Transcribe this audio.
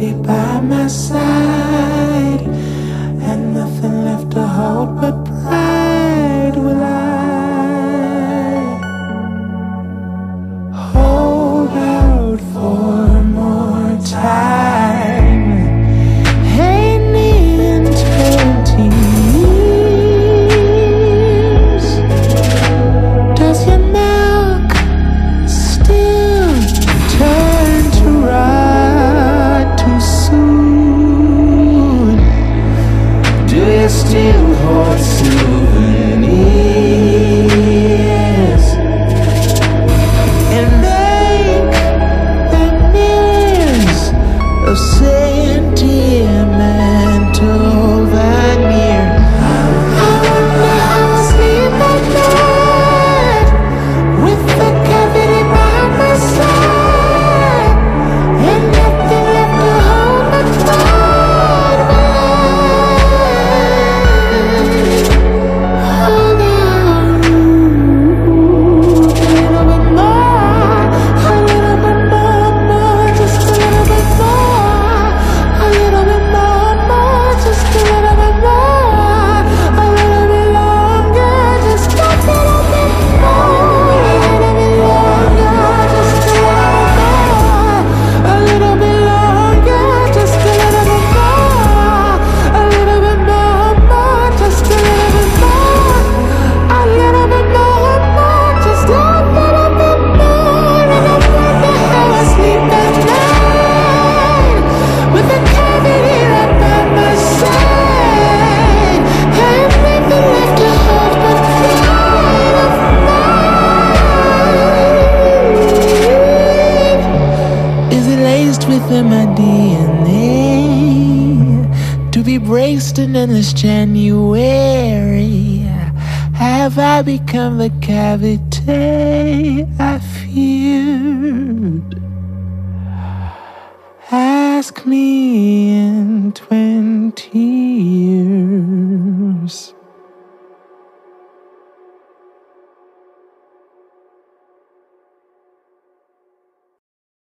cavity by my side, and nothing left to hold but pride. Will I hold out for more time? Ain't even 20 years. Does your milk still turn to rot too soon? Do you still hold souvenirs and make the mirrors of sentimental veneer? I wonder how I sleep at night with the cavity by my side and nothing left to hold but pride. Hold out a little bit more, just a little bit more, a little bit more, just a little bit more, a little bit longer, just a little bit more, a little bit longer, just a little more, a little bit longer, just a little bit more, a little bit more, just a little bit more, a little bit more, just a little bit more. And I wonder how I sleep at night with a cavity right by my side, and nothing left to hold but pride of mine. Is it laced within my DNA to be braced in endless January? Have I become the cavity I feared? Ask me in 20